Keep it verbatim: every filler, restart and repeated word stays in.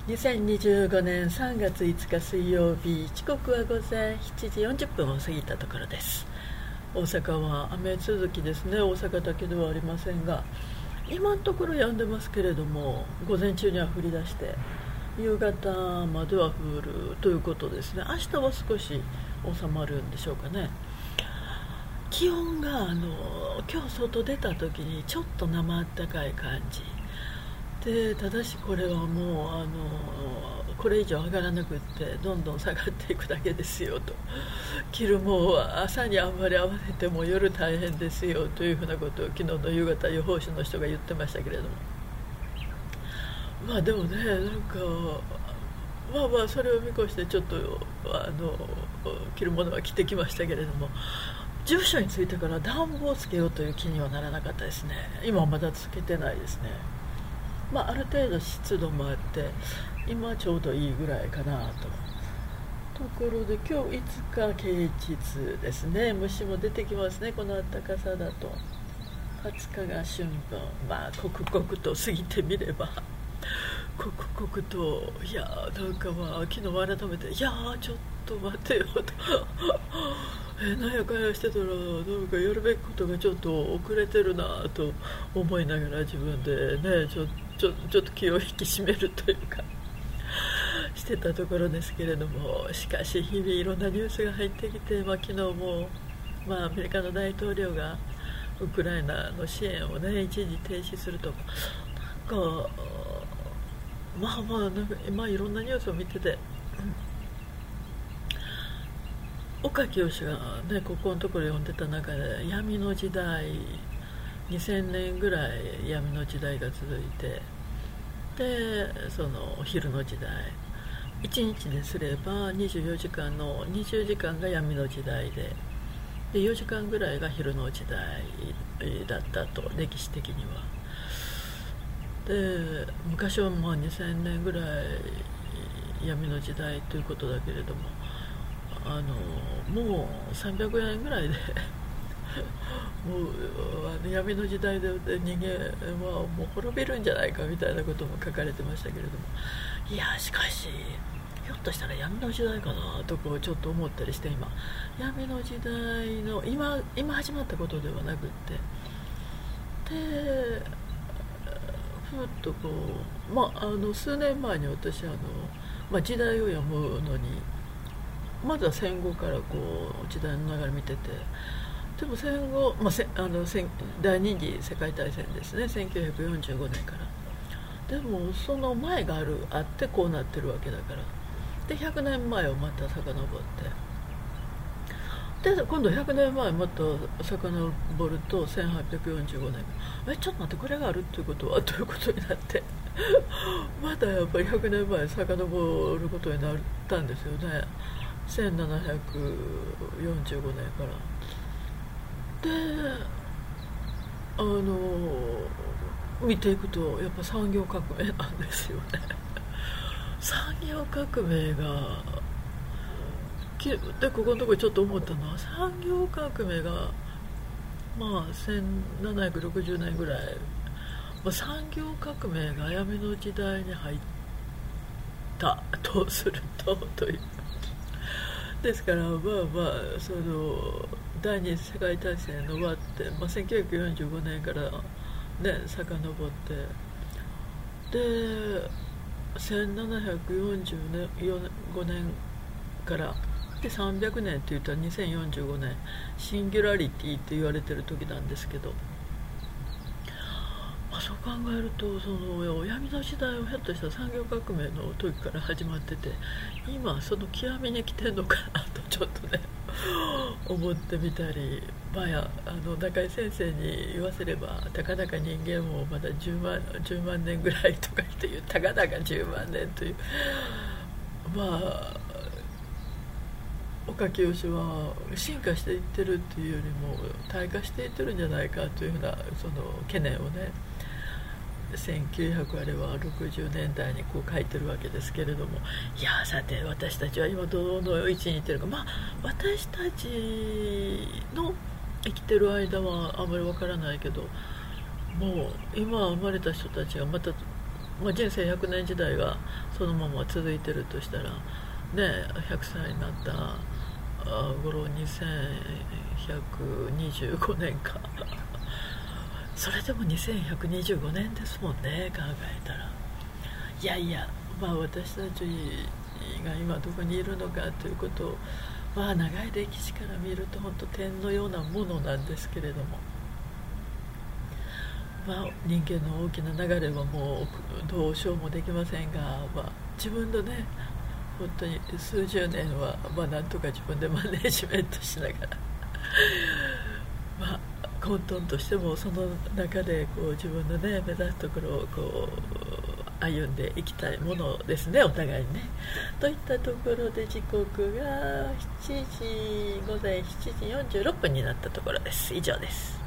にせんにじゅうごねんさんがついつか水曜日、時刻は午前しちじよんじゅっぷんを過ぎたところです。大阪は雨続きですね。大阪だけではありませんが、今のところ止んでますけれども、午前中には降り出して夕方までは降るということですね。明日は少し収まるんでしょうかね。気温があの今日外出た時にちょっと生あったかい感じで、ただしこれはもうあのこれ以上上がらなくってどんどん下がっていくだけですよと、着るもんは朝にあんまり合わせても夜大変ですよというふうなことを昨日の夕方予報士の人が言ってましたけれども、まあでもね、なんかまあまあそれを見越してちょっとあの着るものは着てきましたけれども、住所に着いてから暖房をつけようという気にはならなかったですね。今はまだつけてないですね。まあ、ある程度湿度もあって今ちょうどいいぐらいかなと。ところで今日いつか啓蟄ですね。虫も出てきますね、この暖かさだと。はつかが春分、まあ刻々と過ぎてみれば刻々と、いやなんかまあ昨日改めていやちょっと待てよとえなんやかんやしてたらなんかやるべきことがちょっと遅れてるなと思いながら自分でねちょちょちょっと気を引き締めるというかしてたところですけれども、しかし日々いろんなニュースが入ってきて、まあ、昨日も、まあ、アメリカの大統領がウクライナの支援をね一時停止するとか、なんかまあまあなんか今いろんなニュースを見てて、岡清がねここのところ読んでた中で闇の時代、にせんねんぐらい闇の時代が続いて、でその昼の時代いちにちですればにじゅうよじかんのにじゅうじかんが闇の時代で、でよじかんぐらいが昼の時代だったと、歴史的には。で昔はまあにせんねんぐらい闇の時代ということだけれども、あのもうさんびゃくえんぐらいでもうあの闇の時代で人間はもう滅びるんじゃないかみたいなことも書かれてましたけれども、いやしかしひょっとしたら闇の時代かなとこうちょっと思ったりして、今闇の時代の 今, 今始まったことではなくって、でふっとこう、まあ、あの数年前に私あの、まあ、時代を読むのにまずは戦後からこう時代の流れ見てて、でも戦後、まあ、せあの戦第二次世界大戦ですね、せんきゅうひゃくよんじゅうごねんから。でもその前があるあってこうなってるわけだから、でひゃくねんまえをまた遡って、で今度ひゃくねんまえまた遡るとせんはっぴゃくよんじゅうごねん、えちょっと待って、これがあるっていうことはということになってまたやっぱりひゃくねんまえ遡ることになったんですよね、せんななひゃくよんじゅうごねんから。であの見ていくとやっぱ産業革命なんですよね産業革命がで、ここのところちょっと思ったのは、産業革命がまあせんななひゃくろくじゅうねんぐらい、まあ、産業革命が闇の時代に入ったとするとというですから、まあまあその第二次世界大戦の終わって、まあ、せんきゅうひゃくよんじゅうごねんからね遡って、でせんななひゃくよんじゅうごねんからでさんびゃくねんって言ったらにせんよんじゅうごねんシンギュラリティって言われてる時なんですけど、まあ、そう考えるとその闇の時代をひょっとしたら産業革命の時から始まってて、今その極みに来てるのかなとちょっとね思ってみたり、まあ、やあの中井先生に言わせればたかだか人間もまだじゅうまん、じゅうまんねんぐらいとかっていう、たかだかじゅうまんねんという、まあ岡清は進化していってるっていうよりも退化していってるんじゃないかというふうなその懸念をねせんきゅうひゃくあれはろくじゅうねんだいにこう書いてるわけですけれども、いやさて私たちは今どの位置にいてるか、まあ私たちの生きてる間はあまりわからないけど、もう今生まれた人たちがまたまあ、人生ひゃくねん時代がそのまま続いてるとしたらね、ひゃくさいになった頃にせんひゃくにじゅうごねんかそれでもにせんひゃくにじゅうごねんですもんね、考えたら。いやいや、まあ、私たちが今どこにいるのかということを、まあ、長い歴史から見ると本当点のようなものなんですけれども、まあ、人間の大きな流れはもうどうしようもできませんが、まあ、自分のね本当に数十年は、まあ、なんとか自分でマネジメントしながらまあ混沌としてもその中でこう自分のね目指すところをこう歩んでいきたいものですね、お互いにね。といったところで時刻がしちじごぜんしちじよんじゅうろっぷんになったところです。以上です。